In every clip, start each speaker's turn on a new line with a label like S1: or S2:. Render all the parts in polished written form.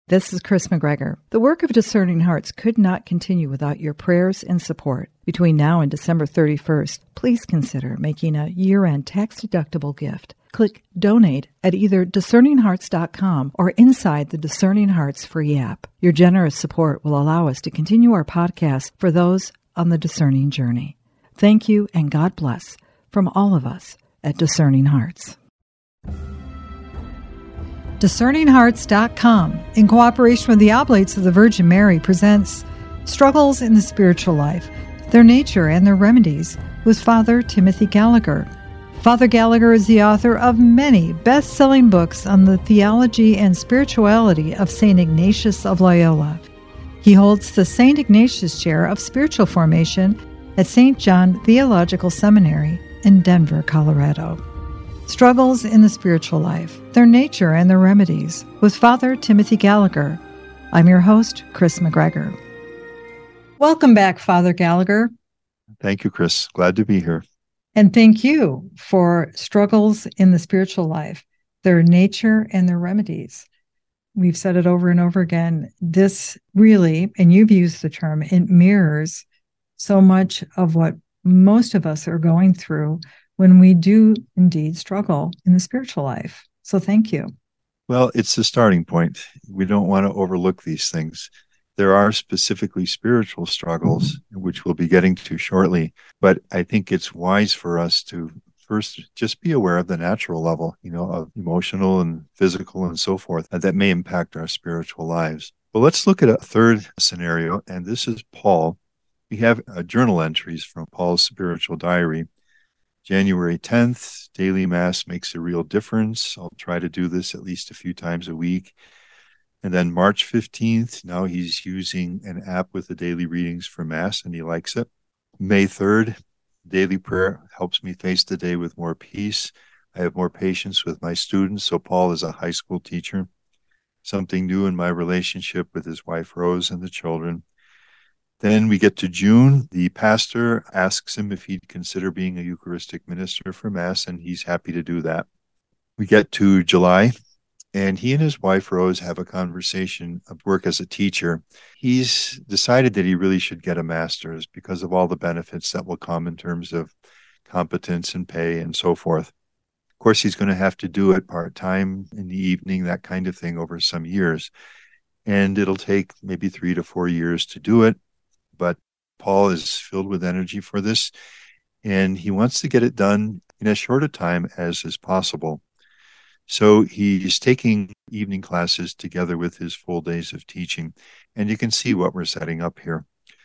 S1: This is Chris McGregor. The work of Discerning Hearts could not continue without your prayers and support. Between now and December 31st, please consider making a year-end tax-deductible gift. Click Donate at either discerninghearts.com or inside the Discerning Hearts free app. Your generous support will allow us to continue our podcast for those on the discerning journey. Thank you and God bless from all of us at Discerning Hearts. DiscerningHearts.com, in cooperation with the Oblates of the Virgin Mary, presents Struggles in the Spiritual Life, Their Nature and Their Remedies, with Father Timothy Gallagher. Father Gallagher is the author of many best-selling books on the theology and spirituality of St. Ignatius of Loyola. He holds the St. Ignatius Chair of Spiritual Formation at St. John Theological Seminary in Denver, Colorado. Struggles in the Spiritual Life, Their Nature and Their Remedies, with Father Timothy Gallagher. I'm your host, Chris McGregor. Welcome back, Father Gallagher.
S2: Thank you, Chris. Glad to be here.
S1: And thank you for Struggles in the Spiritual Life, Their Nature and Their Remedies. We've said it over and over again. This really, and you've used the term, it mirrors so much of what most of us are going through when we do indeed struggle in the spiritual life. So thank you.
S2: Well, it's the starting point. We don't want to overlook these things. There are specifically spiritual struggles, which we'll be getting to shortly. But I think it's wise for us to first just be aware of the natural level, of emotional and physical and so forth, that may impact our spiritual lives. But let's look at a third scenario, and this is Paul. We have journal entries from Paul's spiritual diary. January 10th, daily Mass makes a real difference. I'll try to do this at least a few times a week. And then March 15th, now he's using an app with the daily readings for Mass, and he likes it. May 3rd, daily prayer helps me face the day with more peace. I have more patience with my students. So Paul is a high school teacher. Something new in my relationship with his wife, Rose, and the children. Then we get to June. The pastor asks him if he'd consider being a Eucharistic minister for Mass, and he's happy to do that. We get to July, and he and his wife, Rose, have a conversation of work as a teacher. He's decided that he really should get a master's because of all the benefits that will come in terms of competence and pay and so forth. Of course, he's going to have to do it part-time in the evening, that kind of thing, over some years. And it'll take maybe 3 to 4 years to do it. But Paul is filled with energy for this, and he wants to get it done in as short a time as is possible. So he's taking evening classes together with his full days of teaching, and you can see what we're setting up here.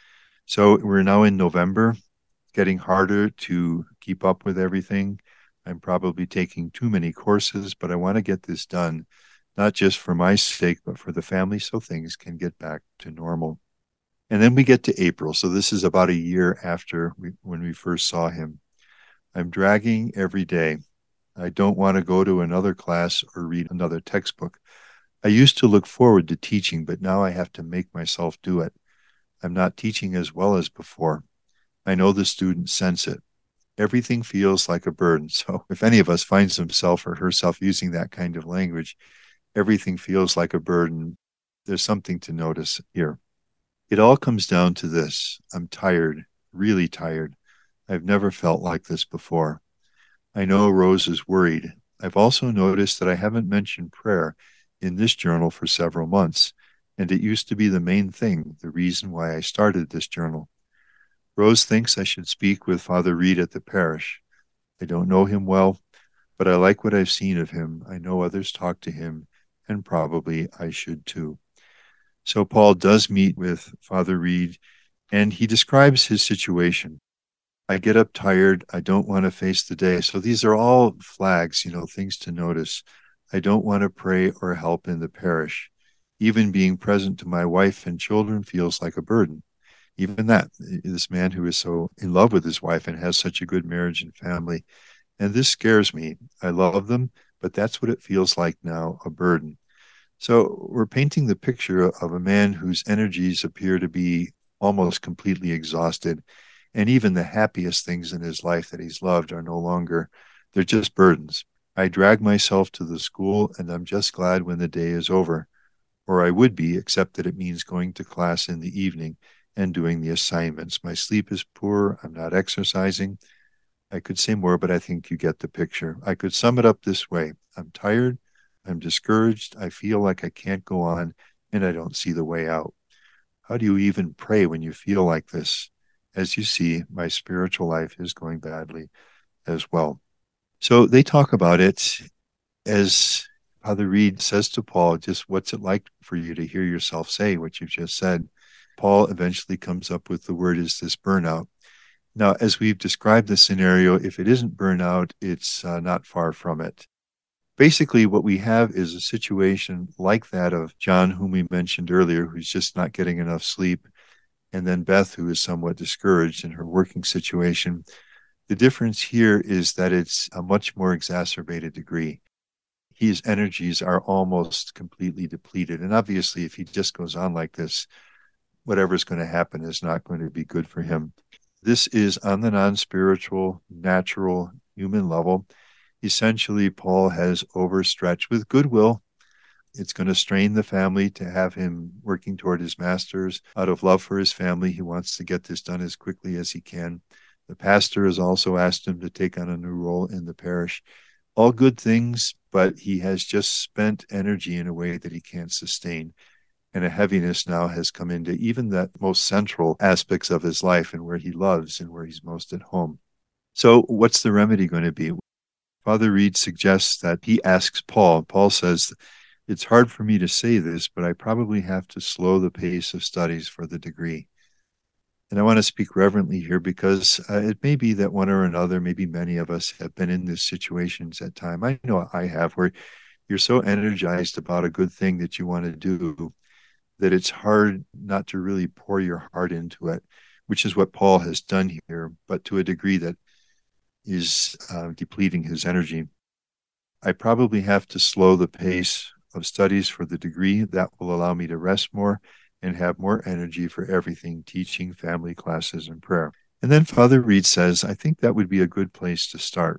S2: So we're now in November. It's getting harder to keep up with everything. I'm probably taking too many courses, but I want to get this done, not just for my sake, but for the family, so things can get back to normal. And then we get to April. So this is about a year after when we first saw him. I'm dragging every day. I don't want to go to another class or read another textbook. I used to look forward to teaching, but now I have to make myself do it. I'm not teaching as well as before. I know the students sense it. Everything feels like a burden. So if any of us finds himself or herself using that kind of language, everything feels like a burden. There's something to notice here. It all comes down to this. I'm tired, really tired. I've never felt like this before. I know Rose is worried. I've also noticed that I haven't mentioned prayer in this journal for several months, and it used to be the main thing, the reason why I started this journal. Rose thinks I should speak with Father Reed at the parish. I don't know him well, but I like what I've seen of him. I know others talk to him, and probably I should too. So Paul does meet with Father Reed, and he describes his situation. I get up tired. I don't want to face the day. So these are all flags, things to notice. I don't want to pray or help in the parish. Even being present to my wife and children feels like a burden. Even that, this man who is so in love with his wife and has such a good marriage and family. And this scares me. I love them, but that's what it feels like now, a burden. So we're painting the picture of a man whose energies appear to be almost completely exhausted. And even the happiest things in his life that he's loved are no longer, they're just burdens. I drag myself to the school, and I'm just glad when the day is over. or I would be, except that it means going to class in the evening and doing the assignments. My sleep is poor. I'm not exercising. I could say more, but I think you get the picture. I could sum it up this way. I'm tired. I'm discouraged. I feel like I can't go on, and I don't see the way out. How do you even pray when you feel like this? As you see, my spiritual life is going badly as well. So they talk about it as Father Reed says to Paul, just what's it like for you to hear yourself say what you've just said? Paul eventually comes up with the word is this burnout. Now, as we've described the scenario, if it isn't burnout, it's not far from it. Basically, what we have is a situation like that of John, whom we mentioned earlier, who's just not getting enough sleep, and then Beth, who is somewhat discouraged in her working situation. The difference here is that it's a much more exacerbated degree. His energies are almost completely depleted. And obviously, if he just goes on like this, whatever's going to happen is not going to be good for him. This is on the non-spiritual, natural, human level. Essentially, Paul has overstretched with goodwill. It's going to strain the family to have him working toward his masters. Out of love for his family, he wants to get this done as quickly as he can. The pastor has also asked him to take on a new role in the parish. All good things, but he has just spent energy in a way that he can't sustain. And a heaviness now has come into even the most central aspects of his life and where he loves and where he's most at home. So what's the remedy going to be? Father Reed suggests that he asks Paul. Paul says, it's hard for me to say this, but I probably have to slow the pace of studies for the degree. And I want to speak reverently here because it may be that one or another, maybe many of us have been in these situations at time. I know I have, where you're so energized about a good thing that you want to do that it's hard not to really pour your heart into it, which is what Paul has done here, but to a degree that is depleting his energy. I probably have to slow the pace of studies for the degree. That will allow me to rest more and have more energy for everything, teaching, family, classes, and prayer. And then Father Reed says, I think that would be a good place to start.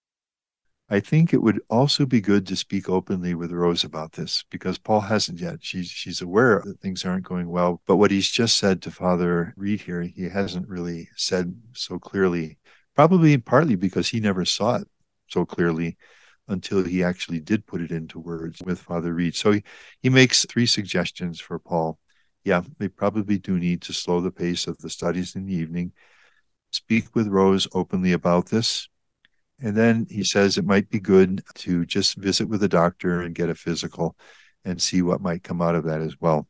S2: I think it would also be good to speak openly with Rose about this because Paul hasn't yet. She's aware that things aren't going well, but what he's just said to Father Reed here, he hasn't really said so clearly, probably partly because he never saw it so clearly until he actually did put it into words with Father Reed. So he makes 3 suggestions for Paul. Yeah, they probably do need to slow the pace of the studies in the evening, speak with Rose openly about this. And then he says it might be good to just visit with a doctor and get a physical and see what might come out of that as well.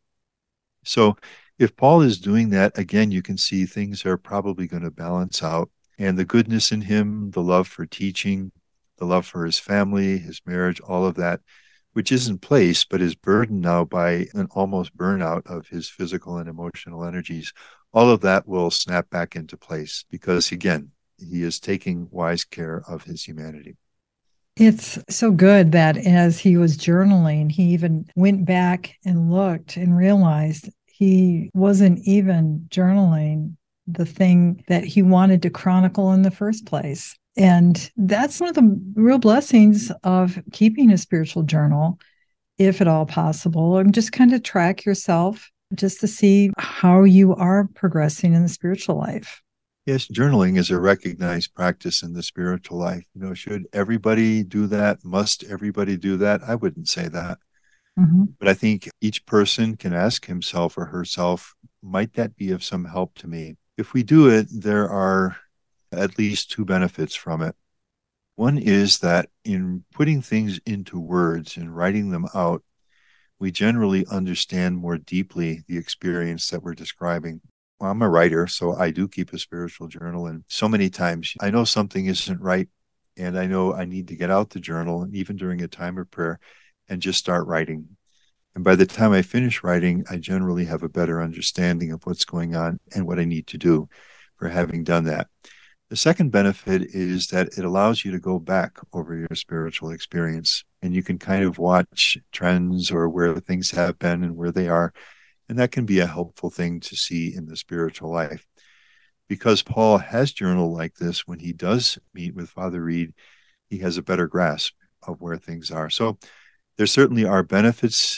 S2: So if Paul is doing that, again, you can see things are probably going to balance out. And the goodness in him, the love for teaching, the love for his family, his marriage, all of that, which is in place, but is burdened now by an almost burnout of his physical and emotional energies. All of that will snap back into place because, again, he is taking wise care of his humanity.
S1: It's so good that as he was journaling, he even went back and looked and realized he wasn't even journaling the thing that he wanted to chronicle in the first place. And that's one of the real blessings of keeping a spiritual journal, if at all possible, and just kind of track yourself just to see how you are progressing in the spiritual life.
S2: Yes, journaling is a recognized practice in the spiritual life. Should everybody do that? Must everybody do that? I wouldn't say that. Mm-hmm. But I think each person can ask himself or herself, might that be of some help to me? If we do it, there are at least 2 benefits from it. One is that in putting things into words and writing them out, we generally understand more deeply the experience that we're describing. Well, I'm a writer, so I do keep a spiritual journal. And so many times I know something isn't right, and I know I need to get out the journal, and even during a time of prayer, and just start writing. And by the time I finish writing, I generally have a better understanding of what's going on and what I need to do for having done that. The second benefit is that it allows you to go back over your spiritual experience, and you can kind of watch trends or where things have been and where they are. And that can be a helpful thing to see in the spiritual life. Because Paul has journaled like this, when he does meet with Father Reed, he has a better grasp of where things are. So there certainly are benefits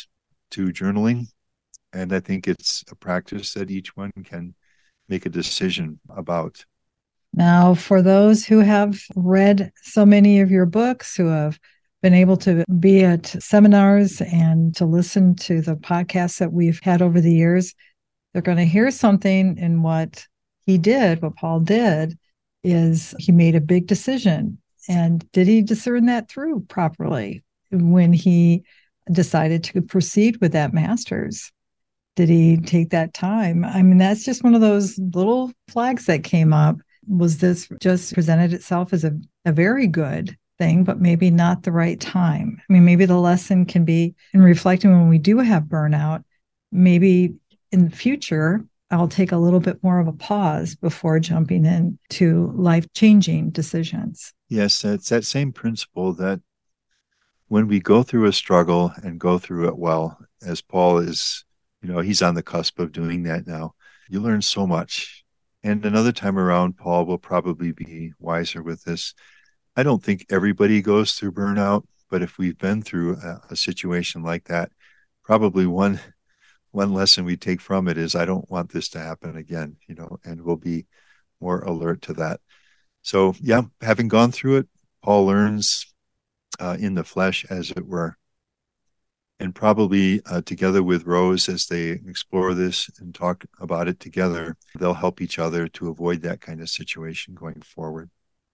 S2: to journaling. And I think it's a practice that each one can make a decision about.
S1: Now, for those who have read so many of your books, who have been able to be at seminars and to listen to the podcasts that we've had over the years, they're going to hear something in what Paul did, is he made a big decision. And did he discern that through properly when he decided to proceed with that master's? Did he take that time? I mean, that's just one of those little flags that came up. Was this just presented itself as a very good thing, but maybe not the right time? I mean, maybe the lesson can be in reflecting when we do have burnout, maybe in the future, I'll take a little bit more of a pause before jumping into life-changing decisions.
S2: Yes, it's that same principle that when we go through a struggle and go through it well, as Paul is, he's on the cusp of doing that now, you learn so much. And another time around, Paul will probably be wiser with this. I don't think everybody goes through burnout, but if we've been through a situation like that, probably one lesson we take from it is, I don't want this to happen again, and we'll be more alert to that. So yeah, having gone through it, Paul learns in the flesh, as it were. And probably together with Rose, as they explore this and talk about it together, they'll help each other to avoid that kind of situation going forward.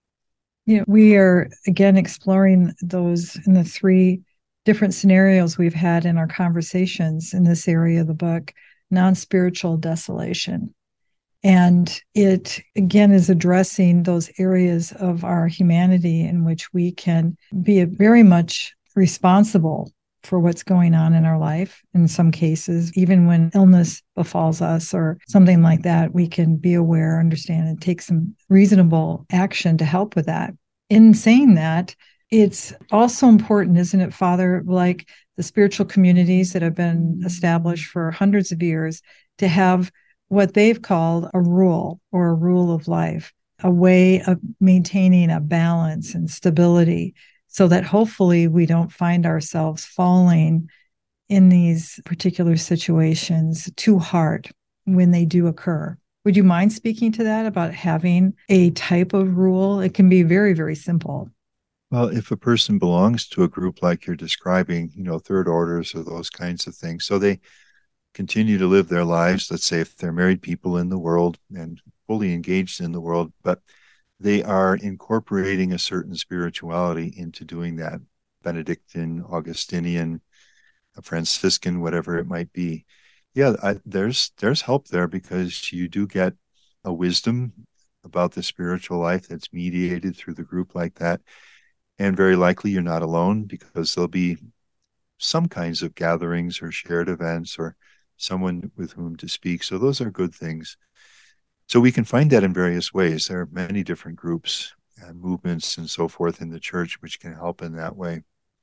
S1: We are, again, exploring those in the 3 different scenarios we've had in our conversations in this area of the book, non-spiritual desolation. And it, again, is addressing those areas of our humanity in which we can be very much responsible for what's going on in our life. In some cases, even when illness befalls us or something like that, we can be aware, understand, and take some reasonable action to help with that. In saying that, it's also important, isn't it, Father, like the spiritual communities that have been established for hundreds of years, to have what they've called a rule or a rule of life, a way of maintaining a balance and stability, so that hopefully we don't find ourselves falling in these particular situations too hard when they do occur. Would you mind speaking to that, about having a type of rule? It can be very, very simple.
S2: Well, if a person belongs to a group like you're describing, third orders or those kinds of things, so they continue to live their lives, let's say if they're married people in the world and fully engaged in the world, but they are incorporating a certain spirituality into doing that, Benedictine, Augustinian, Franciscan, whatever it might be. Yeah, there's help there, because you do get a wisdom about the spiritual life that's mediated through the group like that. And very likely you're not alone, because there'll be some kinds of gatherings or shared events or someone with whom to speak. So those are good things. So we can find that in various ways. There are many different groups and movements and so forth in the church which can help in that way.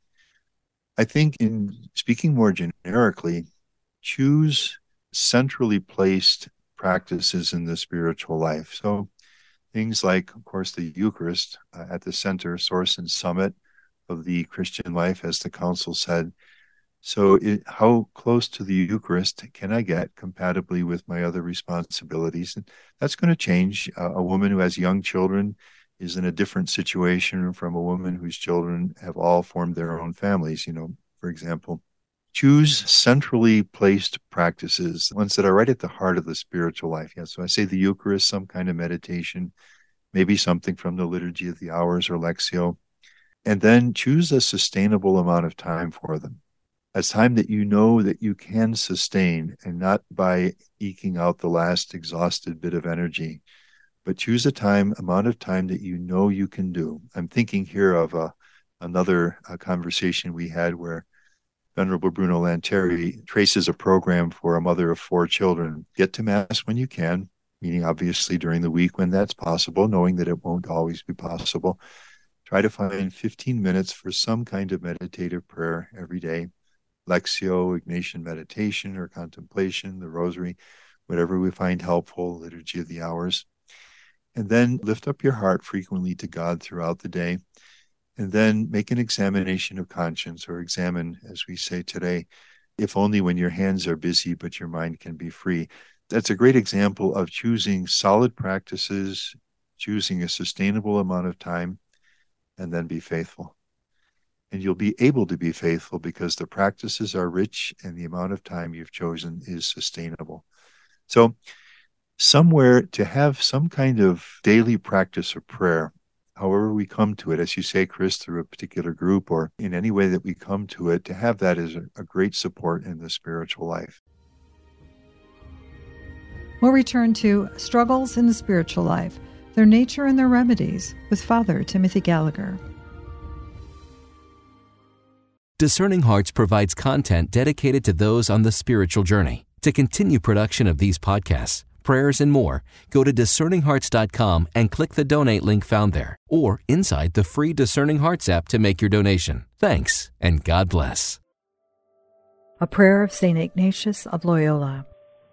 S2: I think, in speaking more generically, choose centrally placed practices in the spiritual life. So things like, of course, the Eucharist at the center, source and summit of the Christian life, as the Council said. So how close to the Eucharist can I get compatibly with my other responsibilities? And that's going to change. A woman who has young children is in a different situation from a woman whose children have all formed their own families, for example. Choose centrally placed practices, ones that are right at the heart of the spiritual life. Yeah, so I say the Eucharist, some kind of meditation, maybe something from the Liturgy of the Hours or Lectio, and then choose a sustainable amount of time for them. As time that you know that you can sustain, and not by eking out the last exhausted bit of energy, but choose a amount of time that you know you can do. I'm thinking here of another conversation we had where Venerable Bruno Lanteri traces a program for a mother of 4 children. Get to Mass when you can, meaning obviously during the week when that's possible, knowing that it won't always be possible. Try to find 15 minutes for some kind of meditative prayer every day. Lectio, Ignatian meditation or contemplation, the Rosary, whatever we find helpful, Liturgy of the Hours. And then lift up your heart frequently to God throughout the day. And then make an examination of conscience, or examine, as we say today, If only when your hands are busy, but your mind can be free. That's a great example of choosing solid practices, choosing a sustainable amount of time, and then be faithful. And you'll be able to be faithful because the practices are rich and the amount of time you've chosen is sustainable. So, somewhere to have some kind of daily practice of prayer, however we come to it, as you say, Chris, through a particular group or in any way that we come to it, to have that is a great support in the spiritual life.
S1: We'll return to Struggles in the Spiritual Life, Their Nature and Their Remedies with Father Timothy Gallagher.
S3: Discerning Hearts provides content dedicated to those on the spiritual journey. To continue production of these podcasts, prayers, and more, go to discerninghearts.com and click the donate link found there, or inside the free Discerning Hearts app to make your donation. Thanks, and God bless.
S1: A prayer of St. Ignatius of Loyola.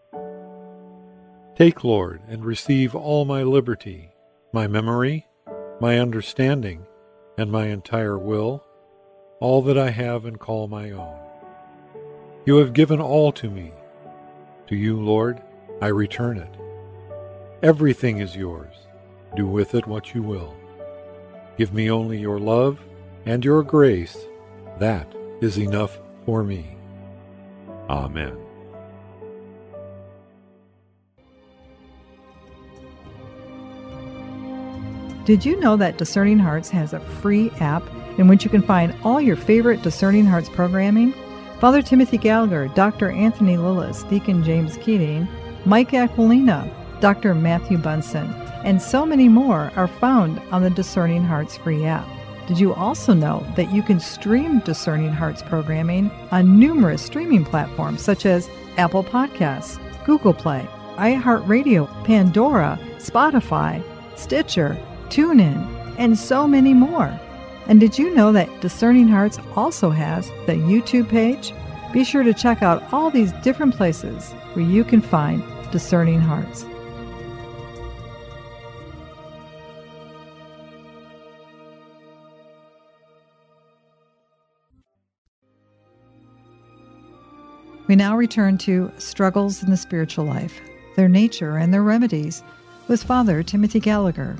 S4: Take, Lord, and receive all my liberty, my memory, my understanding, and my entire will, all that I have and call my own. You have given all to me. To you, Lord, I return it. Everything is yours. Do with it what you will. Give me only your love and your grace. That is enough for me. Amen.
S1: Did you know that Discerning Hearts has a free app in which you can find all your favorite Discerning Hearts programming? Father Timothy Gallagher, Dr. Anthony Lillis, Deacon James Keating, Mike Aquilina, Dr. Matthew Bunson, and so many more are found on the Discerning Hearts free app. Did you also know that you can stream Discerning Hearts programming on numerous streaming platforms such as Apple Podcasts, Google Play, iHeartRadio, Pandora, Spotify, Stitcher, TuneIn, and so many more? And did you know that Discerning Hearts also has the YouTube page? Be sure to check out all these different places where you can find Discerning Hearts. We now return to Struggles in the Spiritual Life, Their Nature and Their Remedies with Father Timothy Gallagher.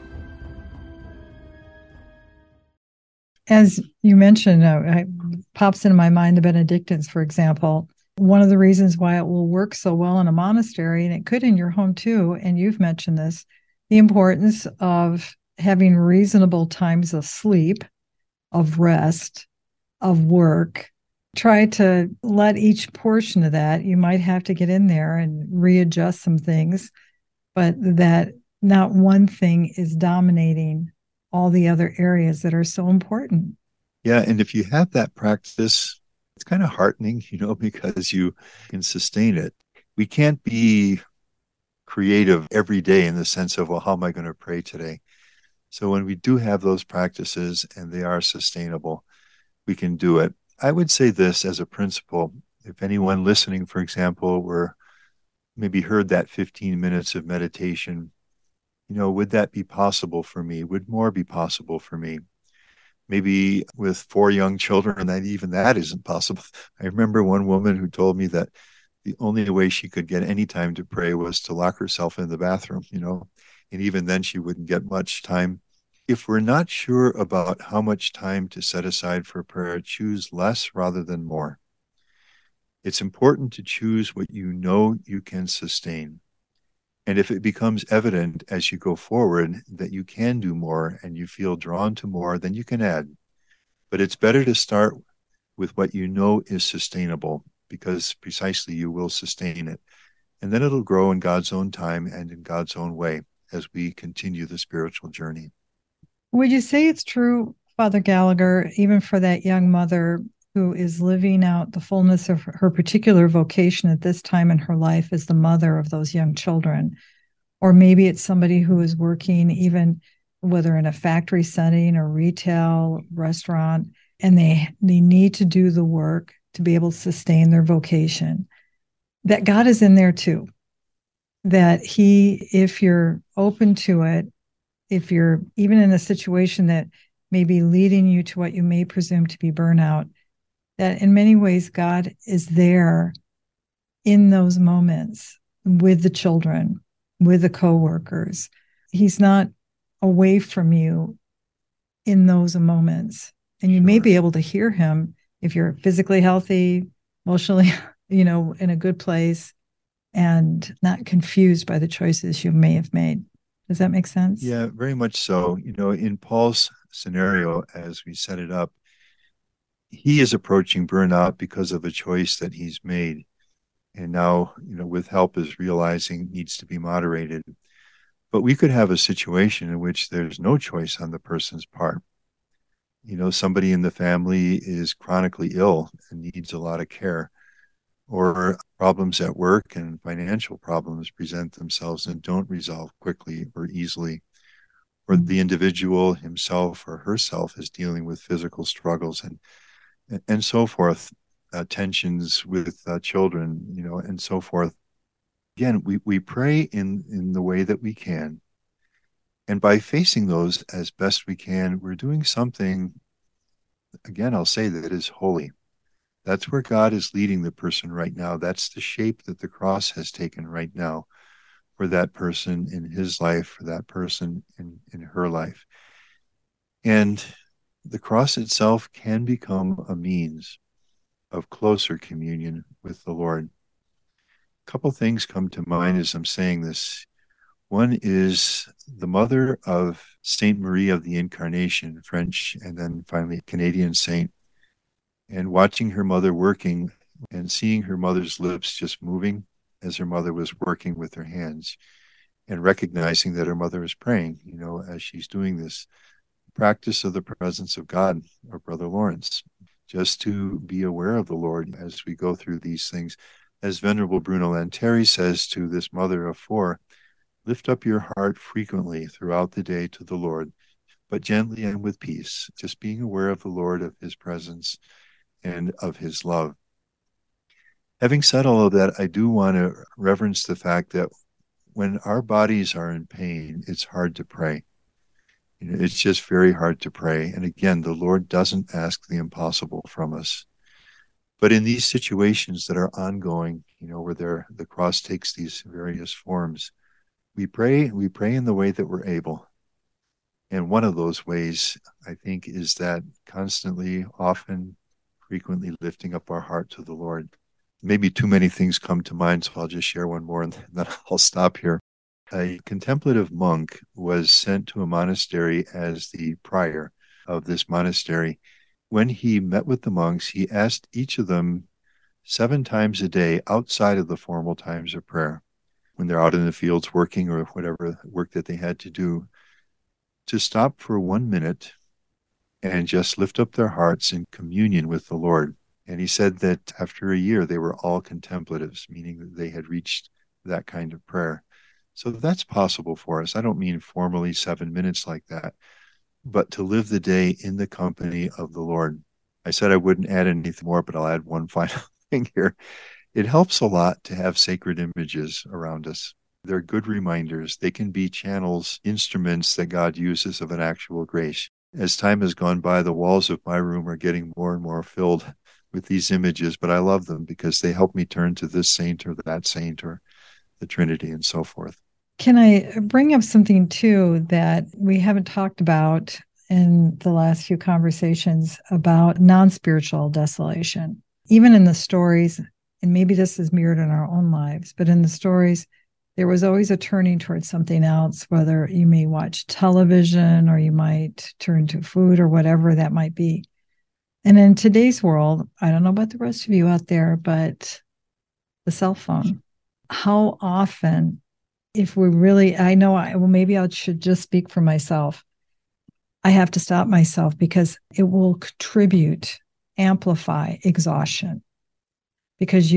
S1: As you mentioned, it pops into my mind the Benedictines, for example. One of the reasons why it will work so well in a monastery, and it could in your home too, and you've mentioned this, the importance of having reasonable times of sleep, of rest, of work. Try to let each portion of that, you might have to get in there and readjust some things, but that not one thing is dominating all the other areas that are so important.
S2: Yeah, and if you have that practice, it's kind of heartening, because you can sustain it. We can't be creative every day in the sense of, well, how am I going to pray today? So when we do have those practices and they are sustainable, we can do it. I would say this as a principle. If anyone listening, for example, were maybe heard that 15 minutes of meditation, would that be possible for me? Would more be possible for me? Maybe with 4 young children, that isn't possible. I remember one woman who told me that the only way she could get any time to pray was to lock herself in the bathroom, and even then she wouldn't get much time. If we're not sure about how much time to set aside for prayer, choose less rather than more. It's important to choose what you know you can sustain. And if it becomes evident as you go forward that you can do more and you feel drawn to more, then you can add. But it's better to start with what you know is sustainable, because precisely you will sustain it. And then it'll grow in God's own time and in God's own way as we continue the spiritual journey.
S1: Would you say it's true, Father Gallagher, even for that young mother who is living out the fullness of her particular vocation at this time in her life as the mother of those young children? Or maybe it's somebody who is working even whether in a factory setting or retail, restaurant, and they need to do the work to be able to sustain their vocation. That God is in there too. That He, if you're open to it, if you're even in a situation that may be leading you to what you may presume to be burnout, that in many ways God is there in those moments with the children, with the coworkers. He's not away from you in those moments. And you may be able to hear him if you're physically healthy, emotionally, in a good place, and not confused by the choices you may have made. Does that make sense?
S2: Yeah, very much so. In Paul's scenario, as we set it up, he is approaching burnout because of a choice that he's made. And now, with help, is realizing needs to be moderated. But we could have a situation in which there's no choice on the person's part. Somebody in the family is chronically ill and needs a lot of care, or problems at work and financial problems present themselves and don't resolve quickly or easily, or the individual himself or herself is dealing with physical struggles and so forth, tensions with children, and so forth. Again, we pray in the way that we can. And by facing those as best we can, we're doing something, again, I'll say, that is holy. That's where God is leading the person right now. That's the shape that the cross has taken right now for that person in his life, for that person in her life. And the cross itself can become a means of closer communion with the Lord. A couple things come to mind as I'm saying this. One is the mother of Saint Marie of the Incarnation, French, and then finally Canadian saint, and watching her mother working and seeing her mother's lips just moving as her mother was working with her hands, and recognizing that her mother is praying, as she's doing this. Practice of the presence of God, or Brother Lawrence, just to be aware of the Lord as we go through these things. As Venerable Bruno Lanteri says to this mother of four, lift up your heart frequently throughout the day to the Lord, but gently and with peace, just being aware of the Lord, of his presence, and of his love. Having said all of that, I do want to reverence the fact that when our bodies are in pain, it's hard to pray. It's just very hard to pray. And again, the Lord doesn't ask the impossible from us. But in these situations that are ongoing, where the cross takes these various forms, we pray in the way that we're able. And one of those ways, I think, is that constantly, often, frequently lifting up our heart to the Lord. Maybe too many things come to mind, so I'll just share one more and then I'll stop here. A contemplative monk was sent to a monastery as the prior of this monastery. When he met with the monks, he asked each of them 7 times a day outside of the formal times of prayer, when they're out in the fields working or whatever work that they had to do, to stop for 1 minute and just lift up their hearts in communion with the Lord. And he said that after a year, they were all contemplatives, meaning that they had reached that kind of prayer. So that's possible for us. I don't mean formally 7 minutes like that, but to live the day in the company of the Lord. I said I wouldn't add anything more, but I'll add one final thing here. It helps a lot to have sacred images around us. They're good reminders. They can be channels, instruments that God uses of an actual grace. As time has gone by, the walls of my room are getting more and more filled with these images, but I love them because they help me turn to this saint or that saint or the Trinity and so forth.
S1: Can I bring up something too that we haven't talked about in the last few conversations about non-spiritual desolation? Even in the stories, and maybe this is mirrored in our own lives, but in the stories, there was always a turning towards something else, whether you may watch television or you might turn to food or whatever that might be. And in today's world, I don't know about the rest of you out there, but the cell phone, how often, if we really, maybe I should just speak for myself. I have to stop myself because it will contribute, amplify exhaustion, because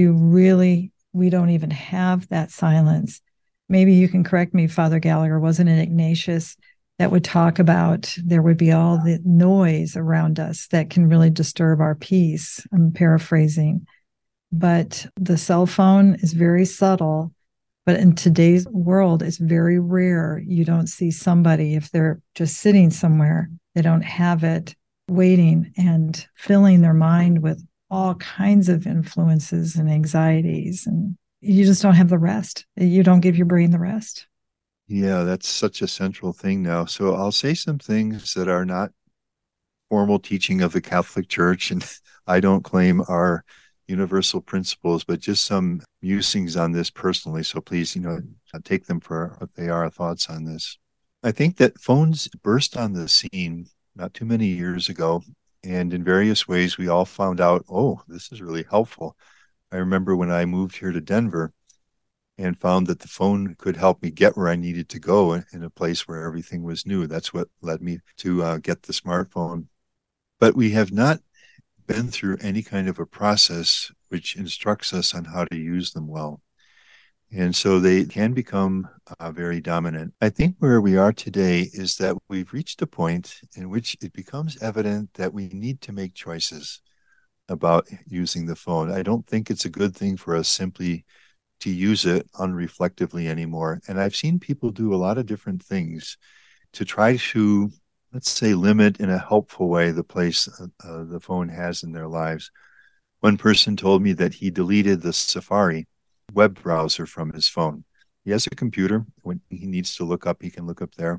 S1: we don't even have that silence. Maybe you can correct me, Father Gallagher, wasn't it Ignatius that would talk about there would be all the noise around us that can really disturb our peace? I'm paraphrasing. But the cell phone is very subtle. But in today's world, it's very rare. You don't see somebody, if they're just sitting somewhere, they don't have it waiting and filling their mind with all kinds of influences and anxieties, and you just don't have the rest. You don't give your brain the rest.
S2: Yeah, that's such a central thing now. So I'll say some things that are not formal teaching of the Catholic Church, and I don't claim are universal principles, but just some musings on this personally. So please, take them for what they are, thoughts on this. I think that phones burst on the scene not too many years ago, and in various ways, we all found out, oh, this is really helpful. I remember when I moved here to Denver and found that the phone could help me get where I needed to go in a place where everything was new. That's what led me to get the smartphone. But we have not been through any kind of a process which instructs us on how to use them well. And so they can become very dominant. I think where we are today is that we've reached a point in which it becomes evident that we need to make choices about using the phone. I don't think it's a good thing for us simply to use it unreflectively anymore. And I've seen people do a lot of different things to try to, let's say, limit in a helpful way the place the phone has in their lives. One person told me that he deleted the Safari web browser from his phone. He has a computer. When he needs to look up, he can look up there.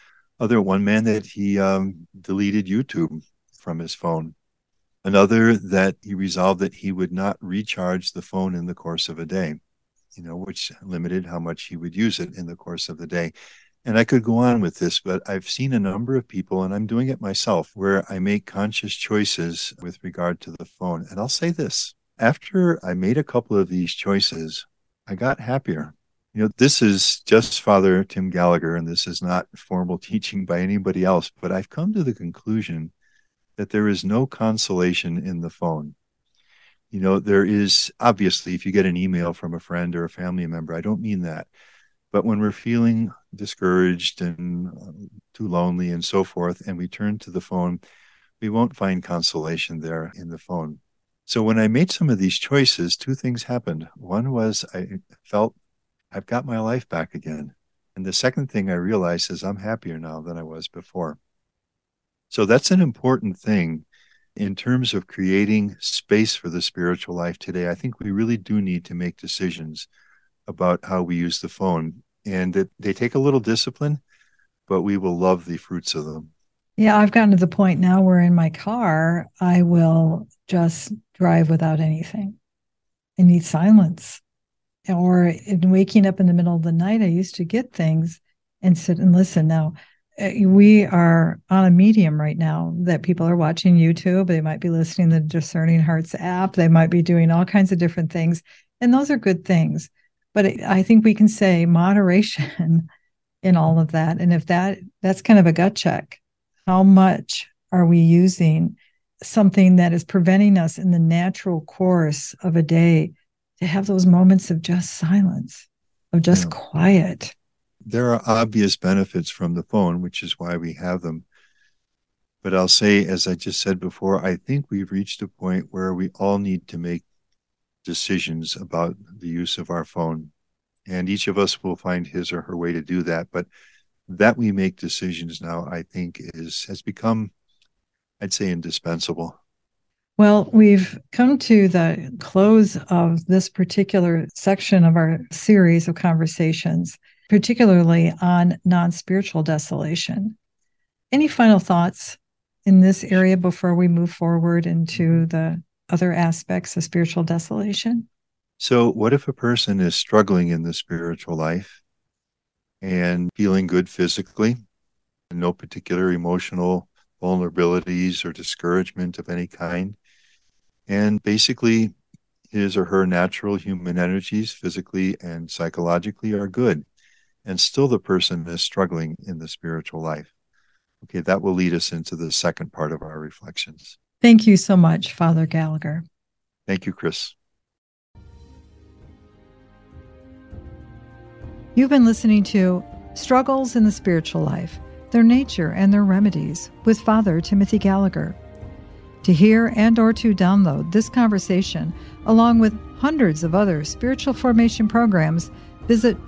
S2: One man that he deleted YouTube from his phone. Another that he resolved that he would not recharge the phone in the course of a day, which limited how much he would use it in the course of the day. And I could go on with this, but I've seen a number of people, and I'm doing it myself, where I make conscious choices with regard to the phone. And I'll say this, after I made a couple of these choices, I got happier. This is just Father Tim Gallagher, and this is not formal teaching by anybody else, but I've come to the conclusion that there is no consolation in the phone. There is, obviously, if you get an email from a friend or a family member, I don't mean that. But when we're feeling discouraged and too lonely and so forth, and we turn to the phone, we won't find consolation there in the phone. So when I made some of these choices, two things happened. One was I felt I've got my life back again. And the second thing I realized is I'm happier now than I was before. So that's an important thing in terms of creating space for the spiritual life today. I think we really do need to make decisions about how we use the phone, and they take a little discipline, but we will love the fruits of them.
S1: Yeah, I've gotten to the point now where in my car, I will just drive without anything. I need silence. Or in waking up in the middle of the night, I used to get things and sit and listen. Now, we are on a medium right now that people are watching YouTube. They might be listening to the Discerning Hearts app. They might be doing all kinds of different things. And those are good things. But I think we can say moderation in all of that. And if that's kind of a gut check. How much are we using something that is preventing us in the natural course of a day to have those moments of just silence, of just quiet?
S2: There are obvious benefits from the phone, which is why we have them. But I'll say, as I just said before, I think we've reached a point where we all need to make decisions about the use of our phone. And each of us will find his or her way to do that. But that we make decisions now, I think, has become, I'd say, indispensable.
S1: Well, we've come to the close of this particular section of our series of conversations, particularly on non-spiritual desolation. Any final thoughts in this area before we move forward into the other aspects of spiritual desolation?
S2: So what if a person is struggling in the spiritual life and feeling good physically, and no particular emotional vulnerabilities or discouragement of any kind, and basically his or her natural human energies, physically and psychologically, are good, and still the person is struggling in the spiritual life? Okay, that will lead us into the second part of our reflections.
S1: Thank you so much, Father Gallagher.
S2: Thank you, Chris.
S1: You've been listening to Struggles in the Spiritual Life, Their Nature and Their Remedies with Father Timothy Gallagher. To hear and or to download this conversation, along with hundreds of other spiritual formation programs, visit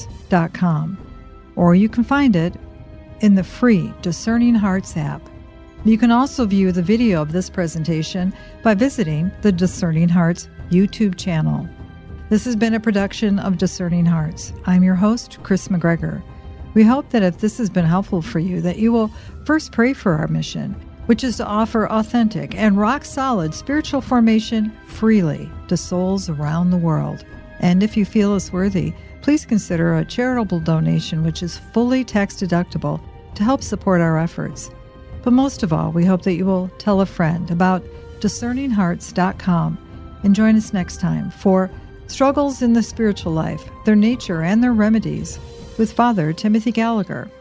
S1: discerninghearts.com, or you can find it in the free Discerning Hearts app. You can also view the video of this presentation by visiting the Discerning Hearts YouTube channel. This has been a production of Discerning Hearts. I'm your host, Chris McGregor. We hope that if this has been helpful for you, that you will first pray for our mission, which is to offer authentic and rock-solid spiritual formation freely to souls around the world. And if you feel us worthy, please consider a charitable donation which is fully tax-deductible to help support our efforts. But most of all, we hope that you will tell a friend about discerninghearts.com and join us next time for Struggles in the Spiritual Life, Their Nature and Their Remedies with Father Timothy Gallagher.